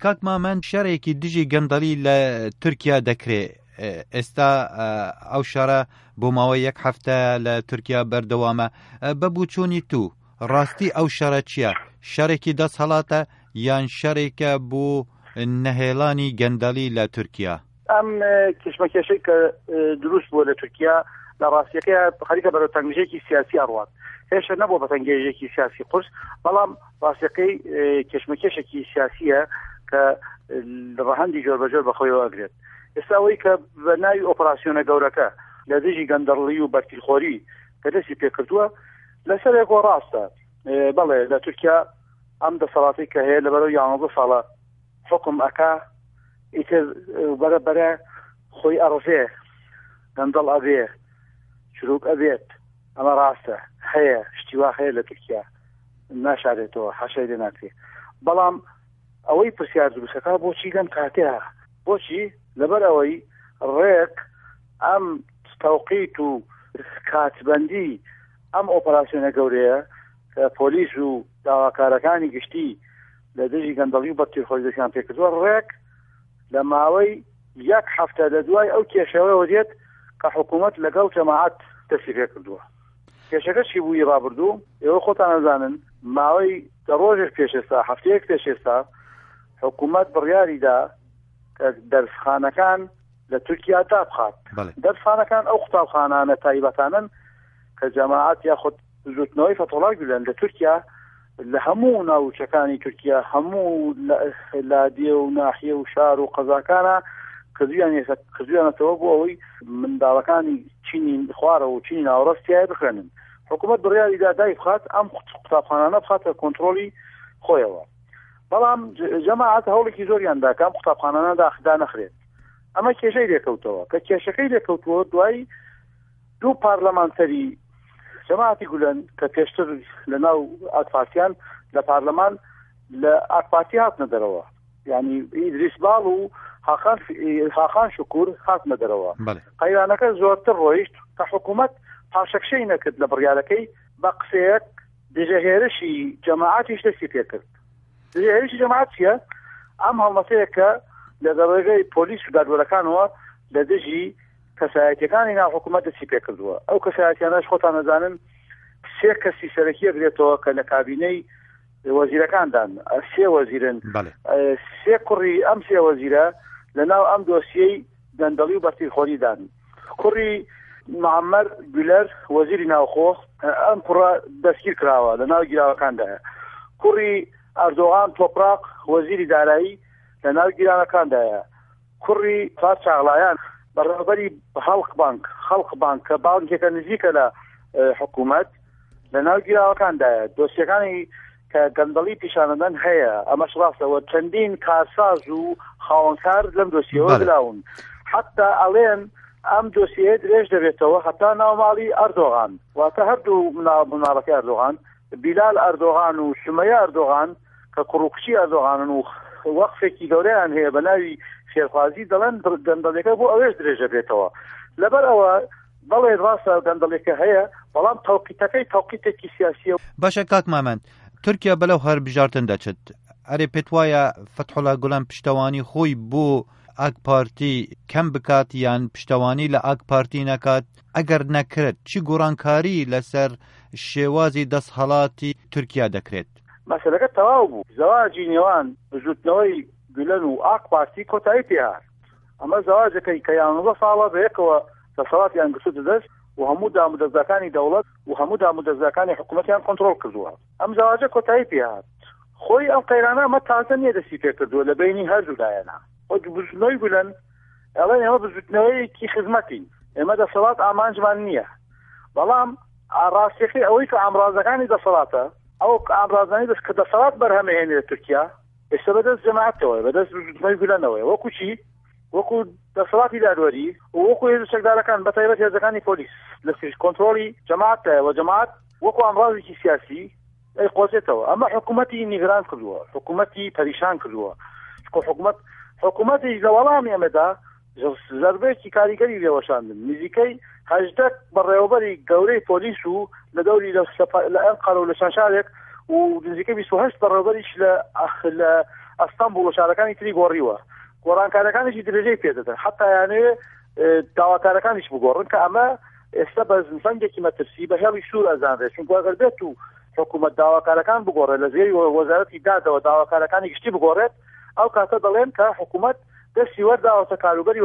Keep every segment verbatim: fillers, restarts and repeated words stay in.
کاک مامەند شەڕێکی دژی گەندەڵی لە تورکیا دەکرێت. ئێستا ئەو شەڕە بۆ ماوەی یەک هەفتە لە تورکیا بەردەوامە. بەبوو چوونی تو ڕاستی ئەو شەڕە چییە؟ شەڕێکی دەست هەڵاتە یان شەڕێکە بۆ نەهێڵانی گەندەڵی لە تورکیا؟ ئەم کشمەکێشەی کە دروست بووە لە تورکیا لە ڕاستیەکەی خەریکە بەرەو تەنگێژێکی سیاسی ئەڕوات. هێشتا نەبووە بە تەنگێژێکی سیاسی قورس، بەڵام ڕاستیەکەی کشمەکێشێکی سیاسیە کە ڕەهەندی جۆر بەجۆر بەخۆیەوە ئەگرێت. ئێستا ئەوەی کە بە ناوی ئۆپراسیۆنە گەورەکە لە دژی گەندەڵی و بەرتیلخۆری کە دەستی پێکردووە لەسەرێکۆ ڕاستە. بەڵێ لە تورکیا ئەم دەسەڵاتی کە هەیە لەبەرەو یانزە ساڵە حکم ئەکا ئیتر بەرەبەرە خۆی ئەڕژێ گەندەڵ ئەبێ چروک ئەبێت. ئەمە ڕاستە، هەیە شتیوا هەیە لە تورکیا، ناشارێتەوە، حەشەی لێ ناکرێت. بەڵام ئەوەی پرسیار دروستەکە بۆچی لەم کاتەیە؟ بۆچی؟ لەبەر ئەوەی ڕێک ئەم تەوقیت و کاتبەندی ئەم ئۆپراسیۆنە گەورەیە کە پۆلیس و داواکارەکانی گشتی لە دژی گەندەڵی و بەرتیلخۆری دەستیان پێکردووە، ڕێک لە ماوەی یەک هەفتە لە دوای ئەو کێشەوەیەوە دێت کە حکوومەت لەگەڵ جەماعەت دەستی پێکردووە. کێشەکە چی بووی ڕابردوو؟ ئێوە خۆتان ئەزانن ماوەی دەڕۆژێک پێش ئێستا، هەفتەیەک پێش ئێستا حکوومەت بڕیاریدا کە دەرسخانەکان لە تورکیا دابخات. دەرسخانەکان ئەو قوتابخانانە تایبەتانن کە جەماعەت یاخود زوتنەوەی فەتوڵای گولەن لە تورکیا لە هەموو ناوچەکانی تورکیا، هەموو لادیە و ناحیە و شار و قەزاکانە کردویانەتەوە بۆ ئەوەی منداڵەکانی چینی خوارە و چینی ناوەڕاستیایە بخوێنن. حکوومەت بڕیاریدا دای بخات ئەم قوتابخانانە بخاتە کۆنتڕۆلی خۆیەوە. بەڵام جەماعەت هەوڵێکی زۆریاندا کە ئەم قوتابخانانە داخدا نەخرێت. ئەمە کێشەی لێکەوتەوە کە کێشەکەی لێکەوتووە دوای دوو پارلەمانتەری جەماعەتی گولەن کە پێشتر لە ناو ئاکپارتیان لە پارلەمان لە ئاکپارتی هاتنە دەرەوە، یعنی ئیدریس باڵ و خاخان شکوور هاتنە دەرەوە. قەیرانەکە زۆرتر ڕۆیشت کە حکوومەت پاشەکشەی نەکرد لە بڕیارەکەی بە قسەیەک دژەهێرشی جەماعەتیش دەستی پێکرد. دژەهێرشی جەماعەت چییە؟ ئەم هەڵمەتەیە کە لە دەڕێگەی پۆلیس و دادوەرەکانەوە لە دژی کەسایەتیەکانی ناو حکوومەت دەستی پێکردووە. ئەو کەسایەتیانەش خۆتان ئەزانن سێ کەسی سەرەکی ئەگرێتەوە کە لە کابینەی وەزیرەکاندان سێ وەزیرن. سێ کوڕی ئەم سێ وەزیرە لە ناو ئەم دۆسیەی گەندەڵی و بەرتیلخۆریدان. کوڕی معەممەر گولەر وەزیری ناوخۆ ئەم کوڕە دەستگیر کراوە لە ناو گیراوەکاندایە. کوڕی ئەردۆغان تۆپراق وەزیری دارایی لە ناو گیرانەکاندایە. کوڕی فات چاغلایان بەڕێوەبەری خەڵق بانک خەڵق بانک کە بانکێکە نزیکە لە حکوومەت لە ناو گیراوەکاندایە. دۆسیەکانی کە گەندەڵی پیشانەدان هەیە، ئەمەش ڕاستەوە چەندین کارساز و خاوەنکار لەم دۆسیەوە دراون. حتا ئەڵێن ئەم دۆسیە درێژ دەبێتەوە هەتا ناوماڵی ئەردۆغان، واتە هەردوو مناڵەکەی ئەردۆغان، بیلال ئەردۆغان و سومەیە ئەردۆغان کە کوڕوکچی ئەردۆغانن و وەقفێکی گەورەیان هەیە بە ناوی فێرخوازی، دەڵێن گەندەڵەکە بۆ ئەوێش درێژە بێتەوە. لەبەر ئەوە بەڵێ ڕاستە گەندەڵێکە هەیە، بەڵام تەوقیتەکەی تەوقیتێکی سیاسیە. باشە کاک مامەند، تورکیا بەلەو هەر بژارتن دەچێت. ئەرێ پێت وایە فەتحوڵا گوڵان پشتەوانی خۆی بۆ ئاک پارتی کەم بکات یان پشتەوانی لە ئاک پارتی نەکات؟ ئەگەر نەکرێت چی گۆڕانکاری لەسەر شێوازی دەستهەڵاتی تورکیا دەکرێت؟ مەسەلەکە تەواو بوو. زەواجی نێوان بژوتنەوەی گولەن و ئاک پارتی کۆتایی پێهات. ئەمە زەواجەکەی کە یانزە ساڵە بەیەکەوە دەسەڵاتیان گرتووە دەست و هەموو دامودەستەکانی دەوڵەت و هەموو دامودەستەکانی حکوومەتیان کۆنتڕۆڵ کردووە. ئەم زەواجە کۆتایی پێهات. خۆی ئەم قەیرانە ئەمە تازە نییە دەستی پێکردووە لە بینی هەردوولایەنە. بژوتنەوەی گولەن ئەڵێن ئێمە بژوتنەوەیەکی خزمەتین، ئێمە دەسەڵات ئامانجمان نییە. بەڵام ڕاستیەکەی ئەوەی کە ئامڕازەکانی دەسەڵاتە ئەو ئامڕازانی دەست کە دەسەڵات بەرهەمەهێنێت لە تورکیا ئێستا بەدەست جەماعەتەوە، بەدەست بژوتنەوەی گولەنەوەی، وەکو چی؟ وەکو دەسەڵاتی دادوەری و وەکو هێز چەکدارەکان بەتایبەت هێزەکانی پۆلیس لە کۆنتڕۆلی جەماعەتە و جەماعەت وەکو ئامڕازێکی سیاسی ئەی قۆزێتەوە. ئەمە حکوومەتی نیگران کردووە، حکوومەتی پەریشان کردووە. حکوومەت حکوومەتی لە وەڵامی ئەمەدا زەربەیەکی کاریگەری لێوەشاندن، نزیکەی هەژدە بەڕێوەبەری گەورەی پۆلیس و لە دەوری لە ئەنقەرە و لە چەند شارێک و نزیکەی بیست و هەشت بەڕێوەبەریش لە ئەستەمبوڵ و شارەکانی تری گۆڕیوە گۆڕانکارەکانیشی درێژەی پێدەدەن حتا یانەیە داواکارەکانیش بگۆڕن کە ئەمە ئێستا بە زنجێکی مەترسی بە هێڵی سوور ئەزانرێت چونکە ئەگەر بێت و حکوومەت داواکارەکان بگۆڕێت لە زێری وەزارەتی دادەوە داواکارەکانی گشتی بگۆڕێت ئەو کاتە دەڵێن کە حکوومەت دەستی وەرداوەتە کاروبەری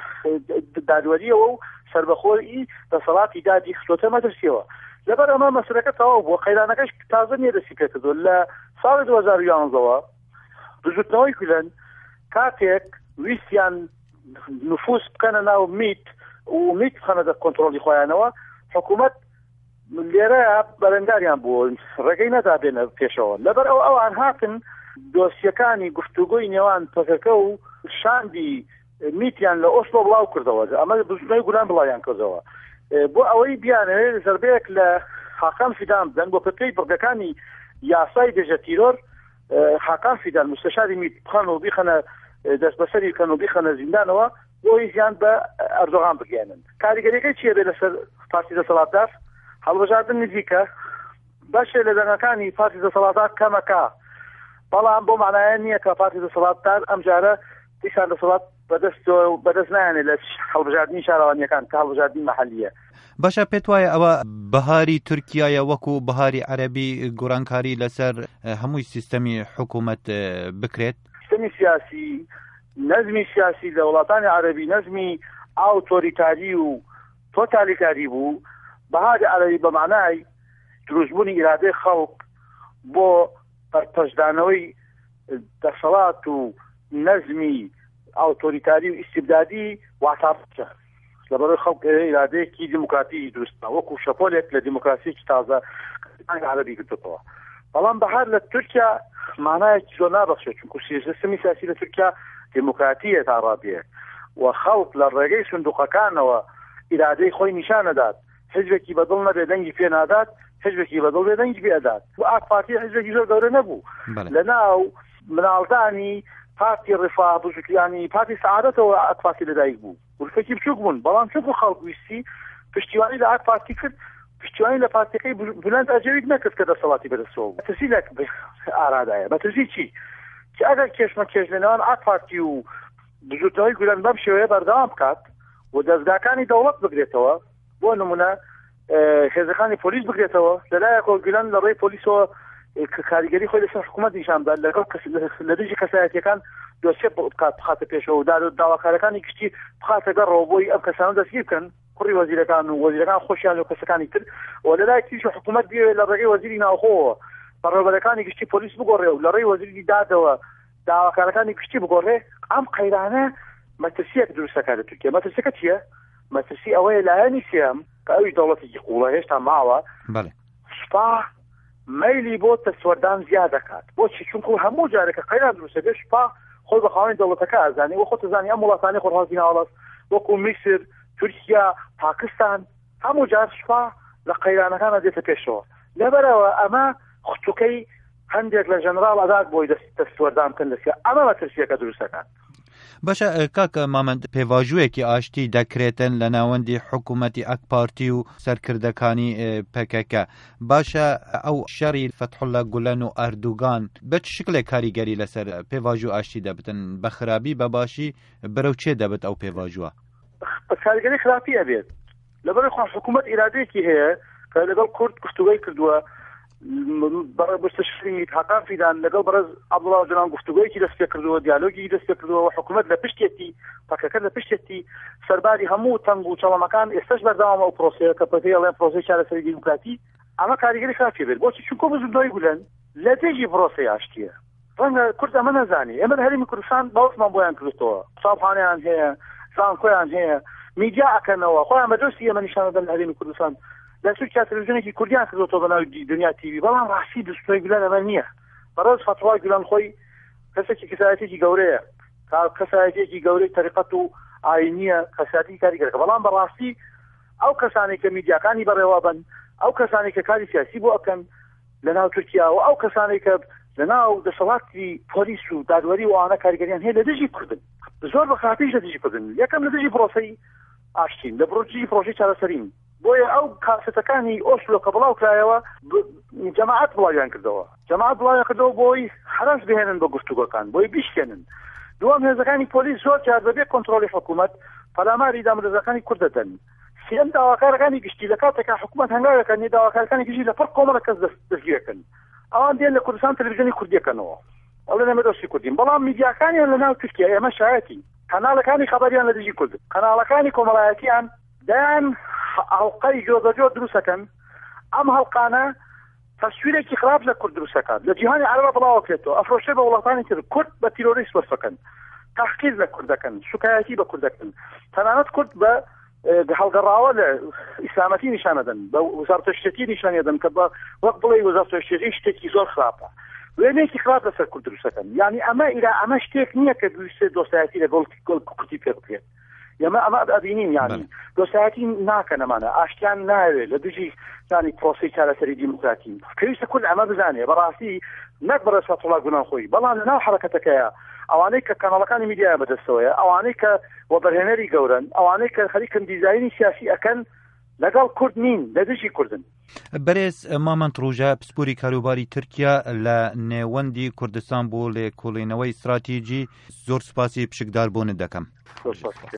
دادوەریەوە و سربەخۆری دەسەڵاتی دادی خستۆتە مەترسیەوە لەبەر ئەمە مەسلەکە تەواو بووە قەیرانەکەش تازە نییە دەستی پێکردووە لە ساڵی دوو هەزار و یانزەوە دژوتنەوەی کولەن کاتێک ویستیان نفوس بکەنە ناو میت و میت بخەنە دە کۆنتڕۆلی خۆیانەوە حکوومەت لێرەیە بەرەنگاریان بووە ڕێگەی نەدابێنە پێشەوە لەبەر ئەو ئەوان هاتن دۆسیەکانی گفتوگۆی نێوان پەکەکە و شاندی میتیان لە ئۆسلۆ بڵاو کردەوە ئەمە دژوتنەوەی گولان بڵاویان کردەوە بۆ ئەوەی بیانەوێت زەربەیەک لە حاکام فیدان بدەن بۆ پێی بڕگەکانی یاسای دێژە تیرۆر حاکام فیدان مستشاری میت بخەن و بیخەنە دەست بەسەری بکەن و بیخەنە زیندانەوە بۆی زیان بە ئەردۆغان بگەێنن کاریگەریەکەی چیە بێ لەسەر پارتی دەسەڵاتدار هەڵبژاردن نزیکە بەشێ لە دەنگەکانی پارتی دەسەڵاتدار کەمەکە بەڵام بۆ معنایە نییە کە پارتی دەسەڵاتدار ئەم جارە دیسان دەسەڵات بەدەست نایانێت لە هەڵبژاردننی شارەوانیەکان کە هەڵبژاردننی مەحەلیە باشە پێت وایە ئەوە بەهاری تورکیایە وەکو بەهاری عەرەبی گۆڕانکاری لەسەر هەمووی سیستەمی حکوومەت بکرێت سیستەمی سیاسی نەزمی سیاسی لە وڵاتانی عەرەبی نەزمی ئاوتۆریتاری و تۆتالیتاری بوو بەهاری عەرەبی بە معنای دروستبوونی ئیرادەی خەڵک بۆ پەشدانەوەی دەسەڵات و نەزمی ئاوتۆریتاری و ئیستیبدادی واتاپچە لەبەرەوەی خەڵک ئیرادەیەکی دیموکراتی دروستە وەکو شەپۆلێک لە دیموکراسیەکی تازە عەرەبی گرتووە بەڵام بەهار لە تورکیا معنایەکی زۆر نابەخشێت چونکە سیستەمی سیاسی لە تورکیا دیموکراتیە تا ڕابێت و خەڵک لە ڕێگەی سندوقەکانەوە ئیرادەی خۆی نیشانەدات حزبێکی بەدڵ نەبێ دەنگی پێ نادات حزبێکی بەدڵ بێ دەنگی پێدات و ئاک پارتی حزبێکی زۆر گەورە نەبوو لەناو مناڵدانی پارتی ڕفاه بژووتیانی پارتی سەعادەتەوە ئاک پارتی لەدایک بوو ورفێکی بچووک بوون بەڵام چونکە خەڵک ویستی پشتیوانی لە ئاک پارتی کرد پشتیوانی لە پارتیەکەی بلند ئەجەوید نەکرد کە دەسەڵاتی بەدەستەوە مەترسی لە ئارادایە مەترسی چی که ئەگەر کێشمە کێش لەنێوان ئاک پارتی و دژوتنەوەی گولان بەم شێوەیە بەردەوام بکات و دەستگاکانی دەوڵەت بگرێتەوە بۆ نمونە هێزەکانی پۆلیس بگرێتەوە لەلایەکەوە گولان لە ڕێی پۆلیسەوە کاریگەری خۆی لەسەر حکوومەت نیشاندا لەگەڵ لە دژی کەسایەتیەکان دۆسیە بکات بخاتە پێشەوە و داواکارەکانی گشتی بخاتە گەڕەوە بۆی ئەم کەسانە دەستگیر بکەن کوڕی وەزیرەکان و وەزیرەکان خۆشیان و کەسەکانی تر و لەلایەکیش حکوومەت بێ لە ڕێگەی وەزیری ناوخۆوە بەڕێوەبەرەکانی گشتی پۆلیس بگۆڕێ و لە ڕێی وەزیری دادەوە داواکارەکانی گشتی بگۆڕێ ئەم قەیرانە مەترسیەک دروستەکات لە تورکیا مەترسیەکە چییە مەترسی ئەوەیە لایەنی سێم کە ئەوی دەوڵەتێکی قوڵە هێشتا ماوە سوپا مەیلی بۆ دەستوەردان زیاد دەکات بۆچی چونکە هەموو جارێکە قەیران دروستە بێ سوپا خۆی بە خاوەنی دەوڵەتەکە ئەزانێ و خۆت ئەزانێ ئەم وڵاتانی خۆرهەڵاتی ناوەڵات وەکو میسر تورکیا پاکستان هەموو جار سوپا لە قەیرانەکانە دێتە پێشەوە لەبەرەوە ئەمە خوتوکەی هەندێک لە ژەنراڵ ئەدات بۆی دەستوەردان بکەن لەسیا ئەمە مەترسیەکە دروستەکان باشە کاکە مامەند پێواژوویەکی ئاشتی دەکرێتن لە ناوەندی حکوومەتی ئەک پارتی و سەرکردەکانی پەکەکە باشە ئەو شەڕی فەتحوڵە گولەن و ئەردوگان بە چ شکلێک کاریگەری لەسەر پێواژوو ئاشتی دەبتن بە خراپی بە باشی بەرەو چێ دەبێت ئەو پێواژووە کاریگەری خراپی ئەبێت لەبەر خۆ حکوومەت ئیرادەیەکی هەیە کە لەگەڵ کورد گفتوگۆی کردووە بەڕێ مستشاری حاکام فیدان لەگەڵ بەرز عەبدوڵڵا ئۆجلان گفتوگۆیەکی دەست پێ کردووە دیالۆگی دەست پێ کردووە و حکوومەت لە پشتێتی پەکەکە لە پشتێتی سەرباری هەموو تەنگ و چەڵەمەکان ئێستاش بەردەوامە ئەو پرۆسەیە کە پێی ئەڵێن پرۆسەی چارەسەری دیموکراتی ئەمە کاریگەری خراپی بێت بۆچی چونکە بزودۆی گولەن لە دێژی پرۆسەی ئاشتیە ڕەنگە کورد ئەمە نەزانی ئێمە لە هەرێمی کوردستان باوسمان بۆیان کردوتەوە قوتابخانەیان هەیە زانکۆیان هەیە میدیا ئەکەنەوە خۆیان بەدرستی ئێمە نیشانەدەن لە هەرێمی کوردستان لە تورکیا تەلەڤیزیۆنێکی کوردیان کردوتەوە بە ناوی دنیا تیڤی بەڵام ڕاستی دروستبوونی گولان ئەمە نییە بەڕێز فەتوای گولان خۆی کەسێکی کەسایەتێکی گەورەیە کەسایەتێکی گەورەی تەریقەت و ئاینیە کەسایەتی کاریگەرەکە بەڵام بەڕاستی ئەو کەسانێک کە میدیاکانی بەڕێوە بن ئەو کەسانێک کە کاری سیاسی بۆ ئەکەن لە ناو تورکیا و ئەو کەسانێک کە لە ناو دەسەڵاتی پۆلیس و دادوەری و ئەوانە کاریگەریان هەیە لە دژی کوردن زۆر بە خراپیش لە دژی کوردن یەکەم لە دژی پرۆسەی ئاشتین لە بڕۆژی پرۆژەی چارەسەرین بۆیە ئەو کاسەتەکانی ئۆسلۆ کە بڵاو کرایەوە جەماعەت بڵاویان کردەوە جەماعەت بڵاویان کردەوە بۆی هەرس بهێنن بە گفتوگۆکان بۆی بیشکێنن. دووەم هێزەکانی پۆلیس زۆر جار بەبێ کۆنتڕۆلی حکوومەت پەلاماری دامەزەکانی کوورد دەدەن. سێم داواکارەکانی گشتی لە کاتێکا حکوومەت هەنگاوەکانی داواکارەکانی گشتی لەپڕ کۆمەڵە کەس دەستگیرەکەن ئەوان دێن لە کوردستان تەلەڤیزیۆنی کوردیەکەنەوە ئەوڵێ نەمە دۆستی کوردین بەڵام میدیاکانیان لە ناو تورکیا ئێمە شایەتی کەناڵەکانی خەبەریان لە دژی کورد کەناڵەکانی کۆمەڵایەتیان دەیان هەڵقەی جۆدەجۆ دروستەکەن ئەم هەڵقانە تەسویرێکی خراپ لە کورد دروستەکات لە جیهانی عەرەبە بڵاوەکرێتەوە ئەفرۆشێ بە وڵاتانی تر کورد بە تیرۆریست وەسفەکەن تحقیر لە کورد دەکەن شکایەتی بە کورد دەکەن تەنانەت کورد بە هەڵگەڕاوە لە ئیسلامەتی نیشانەدەن بە وەزارەتە شتێتی نیشانەدەن کە بە وەک بڵێ وەزارەتە شتێتی شتێکی زۆر خراپە وێنێکی خراپ لەسەر کورد دروستەکەن یعنی ئەمە ئیرا ئەمە شتێک نییە کە دووسێ دۆستایەتی لەگەڵ کوردی پێ بکرێت ئێمە ئەمە ئەبینین یانی دۆستایەتی ناکەن ئەمانە ئاشتیان ناوێت لە دژی زانی پرۆسی چارەسەری دیموکراتی پێویستە کورد ئەمە بزانێ بەڕاستی نەک بەڕێز فەتوڵا گونان خۆی بەڵام لەناو حرەکەتەکەیە ئەوانەی کە کەناڵەکانی میدیایە بەدەستەوەیە ئەوانەی کە وەبەرهێنەری گەورن ئەوانەی کە خەریکن دیزاینی سیاسی ئەکەن لەگەڵ کورد نین لە دژی کوردن. بەرێز مامەند ڕۆژە پسپۆری کاروباری تورکیا لە نێوەندی کوردستان بۆ لێکۆڵینەوەی استراتیجی زۆر سوپاسی پشکدار بۆنت دەکەم.